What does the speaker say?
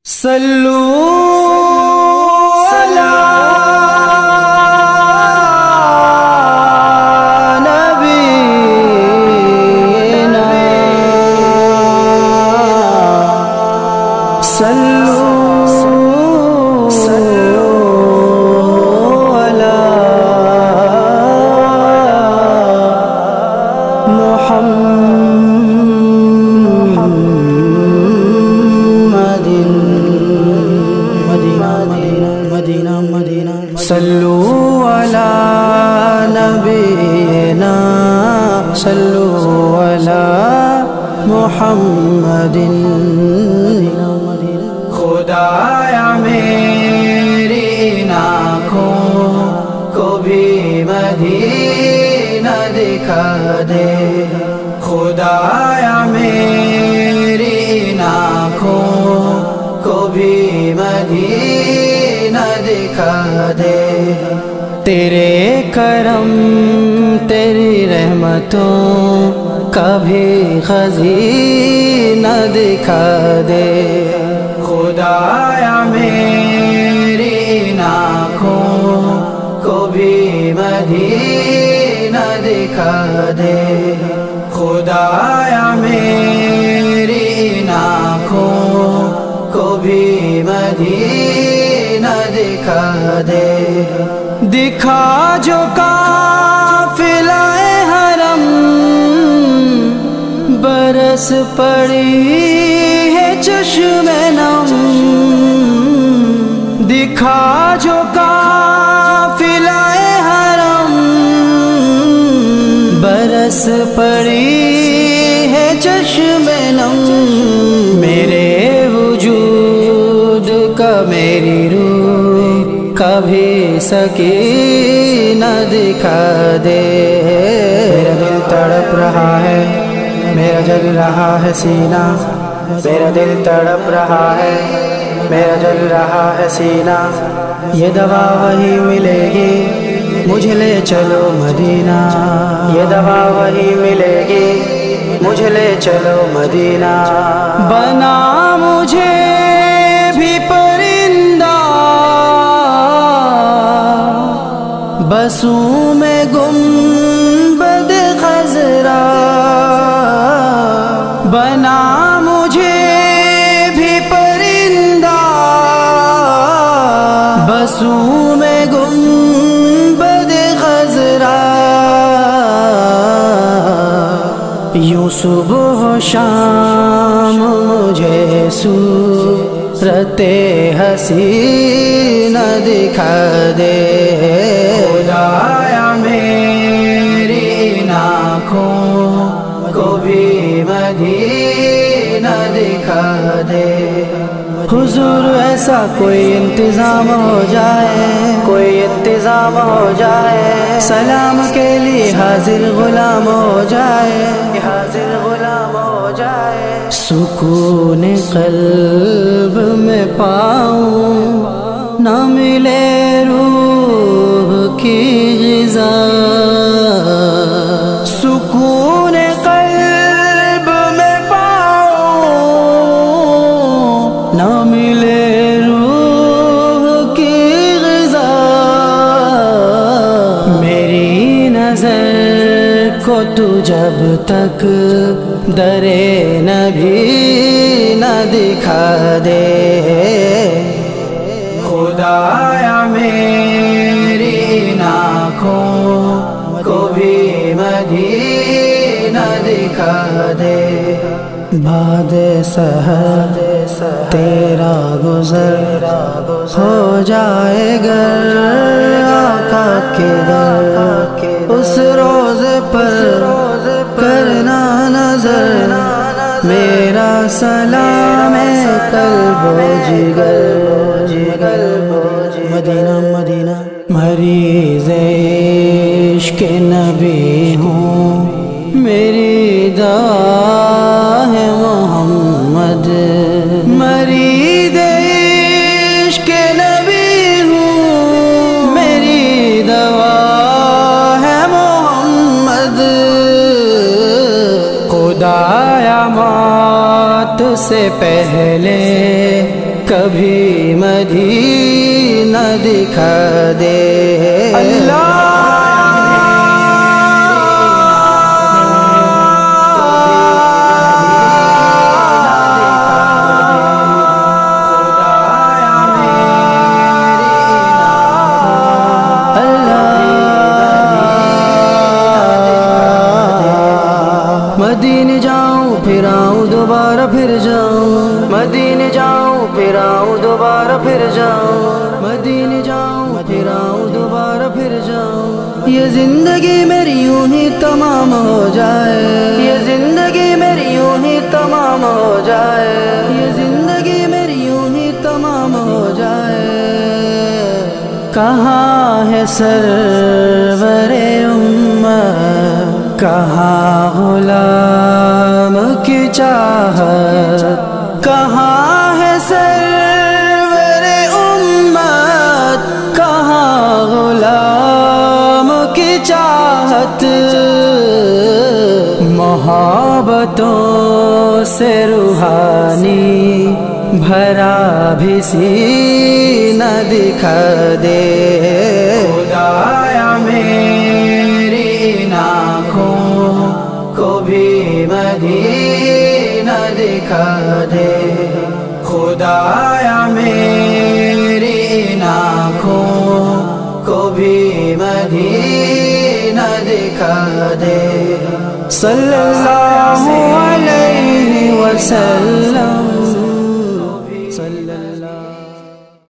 صلو علی نبینا صلو علی صلو علی نبینا صلو علی محمد۔ خدایا میری آنکھوں کو بھی مدینہ دکھا دے، خدایا میری آنکھوں کو بھی مدینہ دکھا دے۔ تیرے کرم تیری رحمتوں کا بھی خزینہ دکھا دے، خدایا میری آنکھوں کو بھی مدینہ دکھا دے، خدایا میری آنکھوں کو بھی مدینہ دکھا دے۔ دکھا جو قافلہ حرم برس پڑی ہے چشم نم، دکھا جو قافلہ حرم برس پڑی ہے چشم نم، میرے وجود کا میری روح کبھی سکینہ دکھا دے۔ میرا دل تڑپ رہا ہے، میرا جل رہا ہے سینہ، میرا دل تڑپ رہا ہے، میرا جل رہا ہے سینہ، یہ دوا وہی ملے گی مجھے لے چلو مدینہ، یہ دوا وہی ملے گی مجھے لے چلو مدینہ۔ بنا مجھے بھی پرندہ بسوں میں گنبد خضرا، بنا مجھے بھی پرندہ بسوں میں گنبد خضرا، یوں صبح و شام مجھے صورت حسینہ دکھا دے، خدایا میری آنکھوں کو بھی مدینہ دکھا دے۔ حضور ایسا کوئی انتظام ہو جائے، کوئی انتظام ہو جائے، سلام کے لیے حاضر غلام ہو جائے، حاضر غلام ہو جائے، سکون قلب میں پاؤں نہ ملے روح کی غذا، سکون قلب میں پاؤں نہ ملے روح کی غذا، میری نظر کو تو جب تک درے نبی نہ دکھا دے، خدایا میری آنکھوں کو بھی مدینہ دکھا دے۔ بعد سحر تیرا گزر ہو جائے گا آقا کے در، اس روز پر کرنا نظر، میرا سلام قلب و جگر، مدینہ مدینہ۔ مریض عشق نبی ہوں، میری دعا ہے محمد، مریض عشق نبی ہوں، میری دعا ہے محمد، خدایا موت سے پہلے کبھی مدینہ دکھا دے اللہ مدینے جاؤں پھر آؤں دوبارہ پھر جاؤں مدینے جاؤں پھر آؤں دوبارہ پھر جاؤں مدینے جاؤں پھر آؤں دوبارہ پھر جاؤں یہ زندگی میری یوں ہی تمام ہو جائے یہ زندگی میری یوں ہی تمام ہو جائے یہ زندگی میری یوں ہی تمام ہو جائے کہاں ہے سرور امت کہاں غلام کی چاہت کہاں ہے سرور امت کہاں غلام کی چاہت محبتوں سے روحانی بھرا بھی سینہ دکھا دے خدایا میری ان آنکھوں کو بھی مدینہ دکھا دے خدایا میری ان آنکھوں کو بھی مدینہ دکھا دے صلی اللہ علیہ وسلم